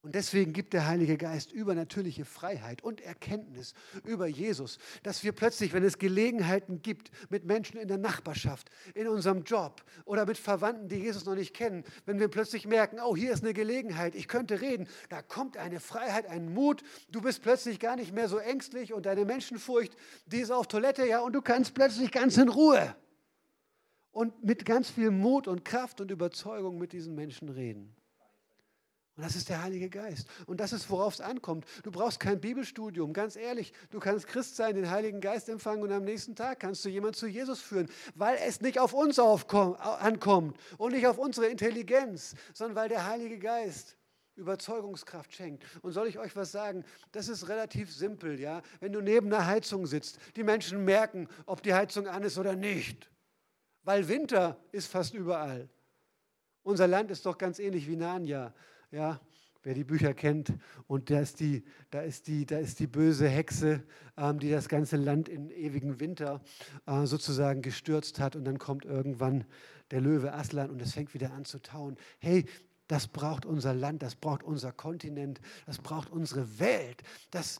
Speaker 1: Und deswegen gibt der Heilige Geist übernatürliche Freiheit und Erkenntnis über Jesus, dass wir plötzlich, wenn es Gelegenheiten gibt, mit Menschen in der Nachbarschaft, in unserem Job oder mit Verwandten, die Jesus noch nicht kennen, wenn wir plötzlich merken, oh, hier ist eine Gelegenheit, ich könnte reden, da kommt eine Freiheit, ein Mut, du bist plötzlich gar nicht mehr so ängstlich und deine Menschenfurcht, die ist auf Toilette, ja, und du kannst plötzlich ganz in Ruhe und mit ganz viel Mut und Kraft und Überzeugung mit diesen Menschen reden. Und das ist der Heilige Geist. Und das ist, worauf es ankommt. Du brauchst kein Bibelstudium, ganz ehrlich. Du kannst Christ sein, den Heiligen Geist empfangen und am nächsten Tag kannst du jemanden zu Jesus führen, weil es nicht auf uns ankommt und nicht auf unsere Intelligenz, sondern weil der Heilige Geist Überzeugungskraft schenkt. Und soll ich euch was sagen? Das ist relativ simpel, ja. Wenn du neben einer Heizung sitzt, die Menschen merken, ob die Heizung an ist oder nicht. Weil Winter ist fast überall. Unser Land ist doch ganz ähnlich wie Narnia. Ja, wer die Bücher kennt, und da ist die böse Hexe, die das ganze Land in ewigen Winter sozusagen gestürzt hat, und dann kommt irgendwann der Löwe Aslan und es fängt wieder an zu tauen. Hey, das braucht unser Land, das braucht unser Kontinent, das braucht unsere Welt, dass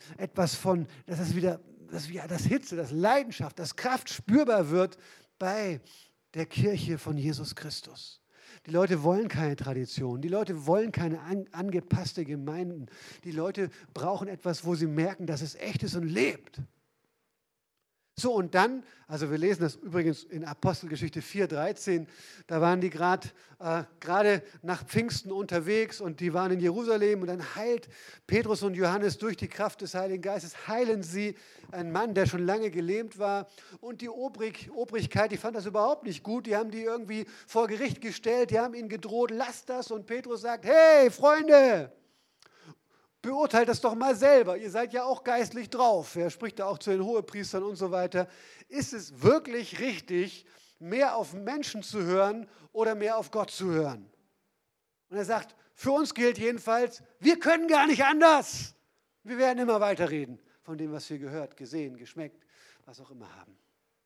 Speaker 1: Hitze, dass Leidenschaft, dass Kraft spürbar wird bei der Kirche von Jesus Christus. Die Leute wollen keine Tradition, die Leute wollen keine angepasste Gemeinden. Die Leute brauchen etwas, wo sie merken, dass es echt ist und lebt. So, und dann, also wir lesen das übrigens in Apostelgeschichte 4,13, da waren die gerade nach Pfingsten unterwegs und die waren in Jerusalem und dann heilt Petrus und Johannes durch die Kraft des Heiligen Geistes, heilen sie einen Mann, der schon lange gelähmt war, und die Obrigkeit, die fand das überhaupt nicht gut, die haben die irgendwie vor Gericht gestellt, die haben ihnen gedroht, lasst das, und Petrus sagt, hey Freunde, beurteilt das doch mal selber. Ihr seid ja auch geistlich drauf. Er spricht da auch zu den Hohepriestern und so weiter. Ist es wirklich richtig, mehr auf Menschen zu hören oder mehr auf Gott zu hören? Und er sagt, für uns gilt jedenfalls, wir können gar nicht anders. Wir werden immer weiterreden von dem, was wir gehört, gesehen, geschmeckt, was auch immer haben.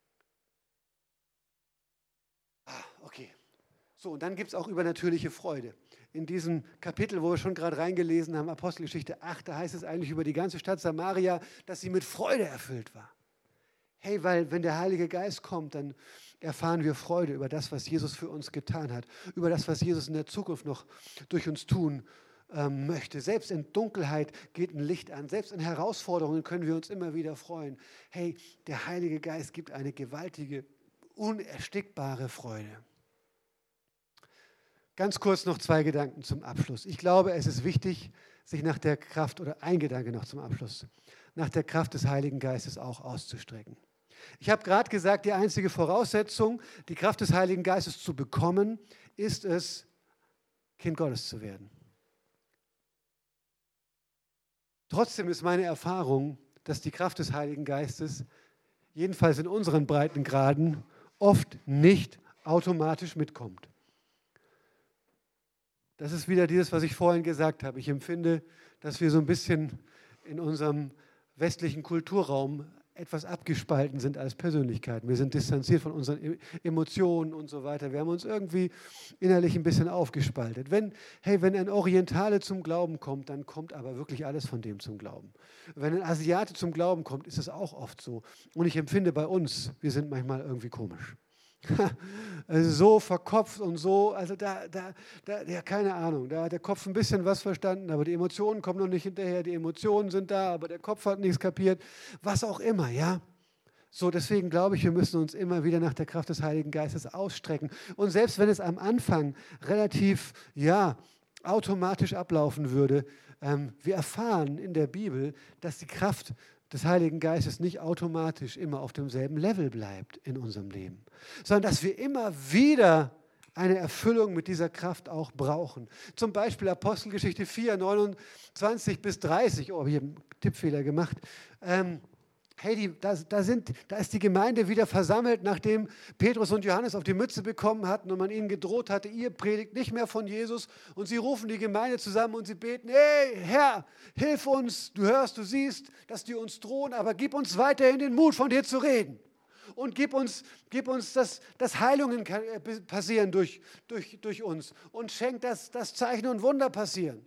Speaker 1: Okay. So, und dann gibt es auch übernatürliche Freude. In diesem Kapitel, wo wir schon gerade reingelesen haben, Apostelgeschichte 8, da heißt es eigentlich über die ganze Stadt Samaria, dass sie mit Freude erfüllt war. Hey, weil wenn der Heilige Geist kommt, dann erfahren wir Freude über das, was Jesus für uns getan hat, über das, was Jesus in der Zukunft noch durch uns tun möchte. Selbst in Dunkelheit geht ein Licht an, selbst in Herausforderungen können wir uns immer wieder freuen. Hey, der Heilige Geist gibt eine gewaltige, unerstickbare Freude. Ganz kurz noch 2 Gedanken zum Abschluss. Ich glaube, es ist wichtig, sich nach der Kraft, oder ein Gedanke noch zum Abschluss, nach der Kraft des Heiligen Geistes auch auszustrecken. Ich habe gerade gesagt, die einzige Voraussetzung, die Kraft des Heiligen Geistes zu bekommen, ist es, Kind Gottes zu werden. Trotzdem ist meine Erfahrung, dass die Kraft des Heiligen Geistes, jedenfalls in unseren Breitengraden, oft nicht automatisch mitkommt. Das ist wieder dieses, was ich vorhin gesagt habe. Ich empfinde, dass wir so ein bisschen in unserem westlichen Kulturraum etwas abgespalten sind als Persönlichkeiten. Wir sind distanziert von unseren Emotionen und so weiter. Wir haben uns irgendwie innerlich ein bisschen aufgespaltet. Wenn ein Orientale zum Glauben kommt, dann kommt aber wirklich alles von dem zum Glauben. Wenn ein Asiate zum Glauben kommt, ist es auch oft so. Und ich empfinde bei uns, wir sind manchmal irgendwie komisch. Also so verkopft und so, also ja, keine Ahnung, da hat der Kopf ein bisschen was verstanden, aber die Emotionen kommen noch nicht hinterher, die Emotionen sind da, aber der Kopf hat nichts kapiert, was auch immer, ja. So, deswegen glaube ich, wir müssen uns immer wieder nach der Kraft des Heiligen Geistes ausstrecken. Und selbst wenn es am Anfang relativ, automatisch ablaufen würde, wir erfahren in der Bibel, dass die Kraft des Heiligen Geistes nicht automatisch immer auf demselben Level bleibt in unserem Leben, sondern dass wir immer wieder eine Erfüllung mit dieser Kraft auch brauchen. Zum Beispiel Apostelgeschichte 4, 29 bis 30. Oh, ich habe einen Tippfehler gemacht. Da ist die Gemeinde wieder versammelt, nachdem Petrus und Johannes auf die Mütze bekommen hatten und man ihnen gedroht hatte, ihr predigt nicht mehr von Jesus. Und sie rufen die Gemeinde zusammen und sie beten, hey Herr, hilf uns, du hörst, du siehst, dass die uns drohen, aber gib uns weiterhin den Mut, von dir zu reden. Und gib uns, dass Heilungen passieren durch uns und schenk, dass Zeichen und Wunder passieren.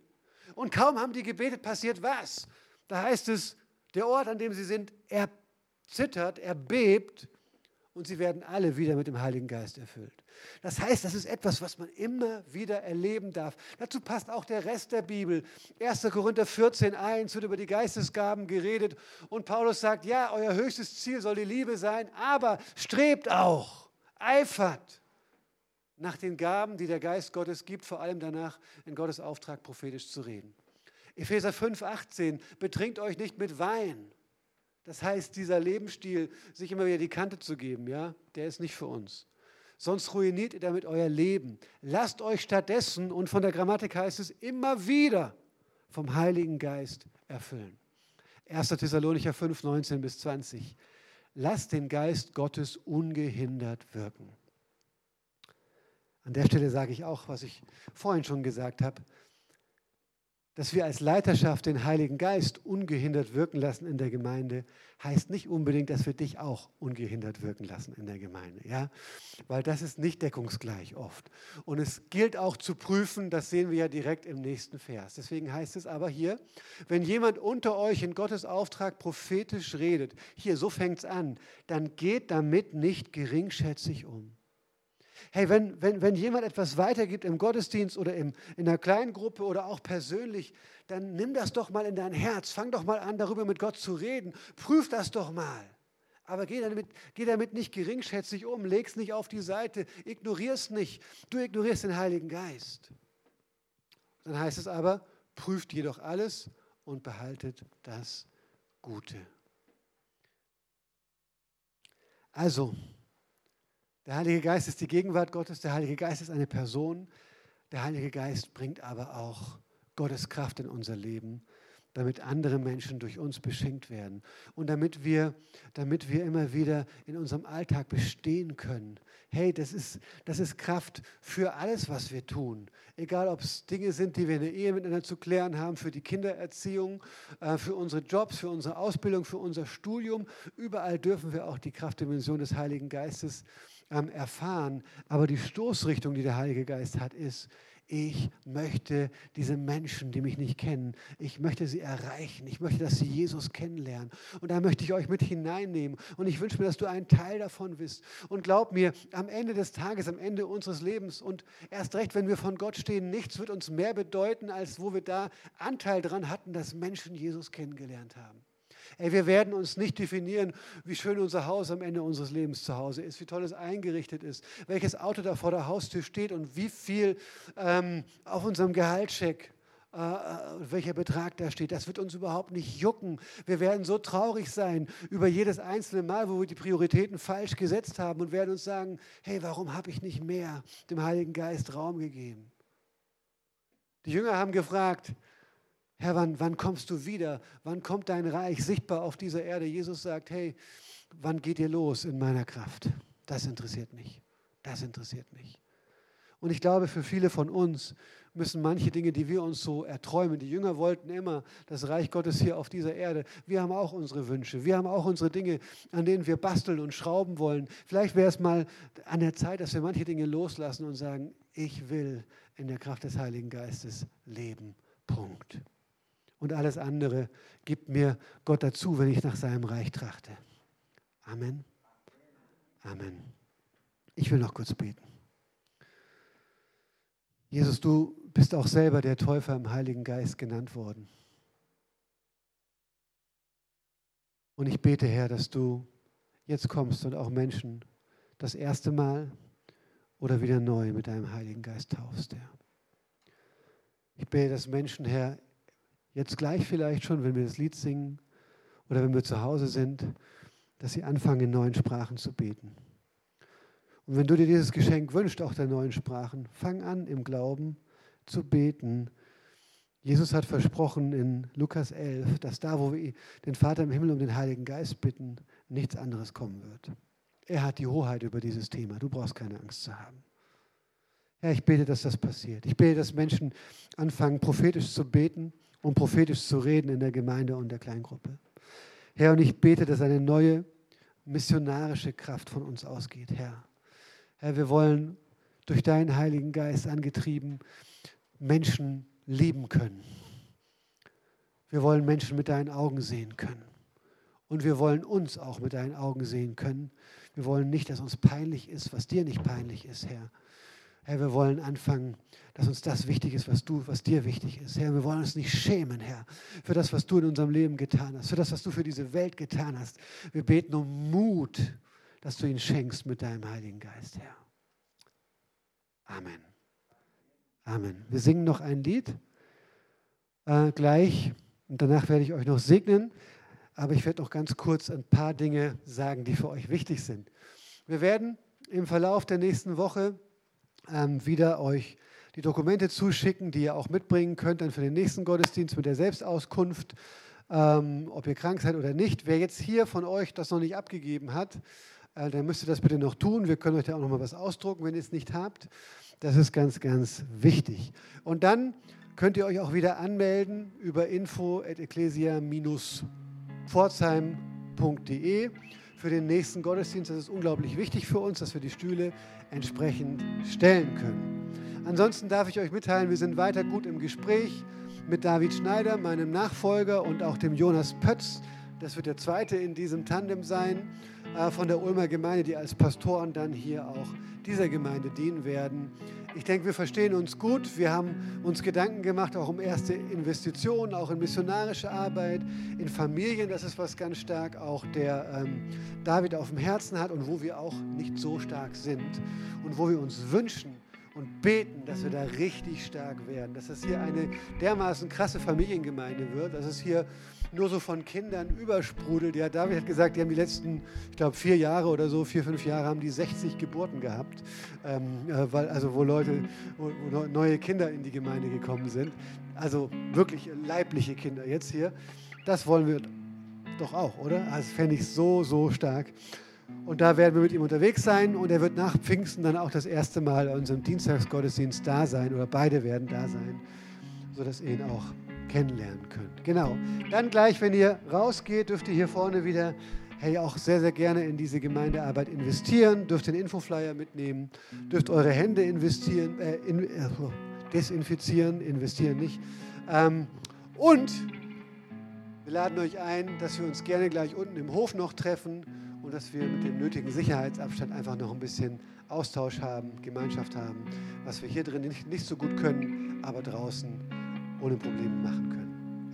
Speaker 1: Und kaum haben die gebetet, passiert was? Da heißt es, der Ort, an dem sie sind, er zittert, er bebt und sie werden alle wieder mit dem Heiligen Geist erfüllt. Das heißt, das ist etwas, was man immer wieder erleben darf. Dazu passt auch der Rest der Bibel. 1. Korinther 14,1 wird über die Geistesgaben geredet und Paulus sagt, ja, euer höchstes Ziel soll die Liebe sein, aber strebt auch, eifert nach den Gaben, die der Geist Gottes gibt, vor allem danach, in Gottes Auftrag prophetisch zu reden. Epheser 5,18, betrinkt euch nicht mit Wein. Das heißt, dieser Lebensstil, sich immer wieder die Kante zu geben, ja, der ist nicht für uns. Sonst ruiniert ihr damit euer Leben. Lasst euch stattdessen, und von der Grammatik heißt es, immer wieder vom Heiligen Geist erfüllen. 1. Thessalonicher 5, 19 bis 20. Lasst den Geist Gottes ungehindert wirken. An der Stelle sage ich auch, was ich vorhin schon gesagt habe, dass wir als Leiterschaft den Heiligen Geist ungehindert wirken lassen in der Gemeinde, heißt nicht unbedingt, dass wir dich auch ungehindert wirken lassen in der Gemeinde. Ja? Weil das ist nicht deckungsgleich oft. Und es gilt auch zu prüfen, das sehen wir ja direkt im nächsten Vers. Deswegen heißt es aber hier, wenn jemand unter euch in Gottes Auftrag prophetisch redet, hier, so fängt es an, dann geht damit nicht geringschätzig um. Hey, wenn jemand etwas weitergibt im Gottesdienst oder in einer kleinen Gruppe oder auch persönlich, dann nimm das doch mal in dein Herz. Fang doch mal an, darüber mit Gott zu reden. Prüf das doch mal. Aber geh damit nicht geringschätzig um. Leg es nicht auf die Seite. Ignorier es nicht. Du ignorierst den Heiligen Geist. Dann heißt es aber, prüft jedoch alles und behaltet das Gute. Also, der Heilige Geist ist die Gegenwart Gottes, der Heilige Geist ist eine Person, der Heilige Geist bringt aber auch Gottes Kraft in unser Leben, damit andere Menschen durch uns beschenkt werden und damit wir immer wieder in unserem Alltag bestehen können. Hey, das ist Kraft für alles, was wir tun. Egal, ob es Dinge sind, die wir in der Ehe miteinander zu klären haben, für die Kindererziehung, für unsere Jobs, für unsere Ausbildung, für unser Studium. Überall dürfen wir auch die Kraftdimension des Heiligen Geistes erfahren. Aber die Stoßrichtung, die der Heilige Geist hat, ist, ich möchte diese Menschen, die mich nicht kennen, ich möchte sie erreichen. Ich möchte, dass sie Jesus kennenlernen. Und da möchte ich euch mit hineinnehmen. Und ich wünsche mir, dass du ein Teil davon bist. Und glaub mir, am Ende des Tages, am Ende unseres Lebens und erst recht, wenn wir von Gott stehen, nichts wird uns mehr bedeuten, als wo wir da Anteil dran hatten, dass Menschen Jesus kennengelernt haben. Ey, wir werden uns nicht definieren, wie schön unser Haus am Ende unseres Lebens zu Hause ist, wie toll es eingerichtet ist, welches Auto da vor der Haustür steht und wie viel auf unserem Gehaltscheck, welcher Betrag da steht. Das wird uns überhaupt nicht jucken. Wir werden so traurig sein über jedes einzelne Mal, wo wir die Prioritäten falsch gesetzt haben und werden uns sagen, hey, warum habe ich nicht mehr dem Heiligen Geist Raum gegeben? Die Jünger haben gefragt, Herr, wann kommst du wieder? Wann kommt dein Reich sichtbar auf dieser Erde? Jesus sagt, hey, wann geht ihr los in meiner Kraft? Das interessiert mich. Das interessiert mich. Und ich glaube, für viele von uns müssen manche Dinge, die wir uns so erträumen, die Jünger wollten immer das Reich Gottes hier auf dieser Erde. Wir haben auch unsere Wünsche. Wir haben auch unsere Dinge, an denen wir basteln und schrauben wollen. Vielleicht wäre es mal an der Zeit, dass wir manche Dinge loslassen und sagen, ich will in der Kraft des Heiligen Geistes leben. Punkt. Und alles andere gibt mir Gott dazu, wenn ich nach seinem Reich trachte. Amen. Amen. Ich will noch kurz beten. Jesus, du bist auch selber der Täufer im Heiligen Geist genannt worden. Und ich bete, Herr, dass du jetzt kommst und auch Menschen das erste Mal oder wieder neu mit deinem Heiligen Geist taufst, Herr. Ich bete, dass Menschen, Herr, jetzt gleich vielleicht schon, wenn wir das Lied singen oder wenn wir zu Hause sind, dass sie anfangen, in neuen Sprachen zu beten. Und wenn du dir dieses Geschenk wünschst, auch der neuen Sprachen, fang an, im Glauben zu beten. Jesus hat versprochen in Lukas 11, dass da, wo wir den Vater im Himmel um den Heiligen Geist bitten, nichts anderes kommen wird. Er hat die Hoheit über dieses Thema. Du brauchst keine Angst zu haben. Herr, ich bete, dass das passiert. Ich bete, dass Menschen anfangen, prophetisch zu beten und prophetisch zu reden in der Gemeinde und der Kleingruppe. Herr, und ich bete, dass eine neue missionarische Kraft von uns ausgeht, Herr. Herr, wir wollen durch deinen Heiligen Geist angetrieben Menschen lieben können. Wir wollen Menschen mit deinen Augen sehen können. Und wir wollen uns auch mit deinen Augen sehen können. Wir wollen nicht, dass uns peinlich ist, was dir nicht peinlich ist, Herr. Herr, wir wollen anfangen, dass uns das wichtig ist, was dir wichtig ist. Herr, wir wollen uns nicht schämen, Herr, für das, was du in unserem Leben getan hast, für das, was du für diese Welt getan hast. Wir beten um Mut, dass du ihn schenkst mit deinem Heiligen Geist, Herr. Amen. Amen. Wir singen noch ein Lied gleich und danach werde ich euch noch segnen, aber ich werde noch ganz kurz ein paar Dinge sagen, die für euch wichtig sind. Wir werden im Verlauf der nächsten Woche wieder euch die Dokumente zuschicken, die ihr auch mitbringen könnt dann für den nächsten Gottesdienst mit der Selbstauskunft, ob ihr krank seid oder nicht. Wer jetzt hier von euch das noch nicht abgegeben hat, dann müsst ihr das bitte noch tun. Wir können euch da auch noch mal was ausdrucken, wenn ihr es nicht habt. Das ist ganz, ganz wichtig. Und dann könnt ihr euch auch wieder anmelden über info@ecclesia-pforzheim.de für den nächsten Gottesdienst. Das ist unglaublich wichtig für uns, dass wir die Stühle entsprechend stellen können. Ansonsten darf ich euch mitteilen, wir sind weiter gut im Gespräch mit David Schneider, meinem Nachfolger, und auch dem Jonas Pötz. Das wird der zweite in diesem Tandem sein, von der Ulmer Gemeinde, die als Pastoren dann hier auch dieser Gemeinde dienen werden. Ich denke, wir verstehen uns gut. Wir haben uns Gedanken gemacht, auch um erste Investitionen, auch in missionarische Arbeit, in Familien. Das ist was ganz stark auch der David auf dem Herzen hat und wo wir auch nicht so stark sind und wo wir uns wünschen und beten, dass wir da richtig stark werden, dass es hier eine dermaßen krasse Familiengemeinde wird, dass es hier nur so von Kindern übersprudelt. Ja, David hat gesagt, die haben die letzten, ich glaube 4 Jahre oder so, 4, 5 Jahre haben die 60 Geburten gehabt, wo neue Kinder in die Gemeinde gekommen sind. Also wirklich leibliche Kinder jetzt hier. Das wollen wir doch auch, oder? Also das fände ich so, so stark. Und da werden wir mit ihm unterwegs sein und er wird nach Pfingsten dann auch das erste Mal an unserem Dienstagsgottesdienst da sein oder beide werden da sein, sodass ihr ihn auch kennenlernen könnt. Genau. Dann gleich, wenn ihr rausgeht, dürft ihr hier vorne wieder auch sehr, sehr gerne in diese Gemeindearbeit investieren, dürft den Infoflyer mitnehmen, dürft eure Hände desinfizieren, investieren nicht. Und wir laden euch ein, dass wir uns gerne gleich unten im Hof noch treffen und dass wir mit dem nötigen Sicherheitsabstand einfach noch ein bisschen Austausch haben, Gemeinschaft haben, was wir hier drin nicht so gut können, aber draußen ohne Probleme machen können.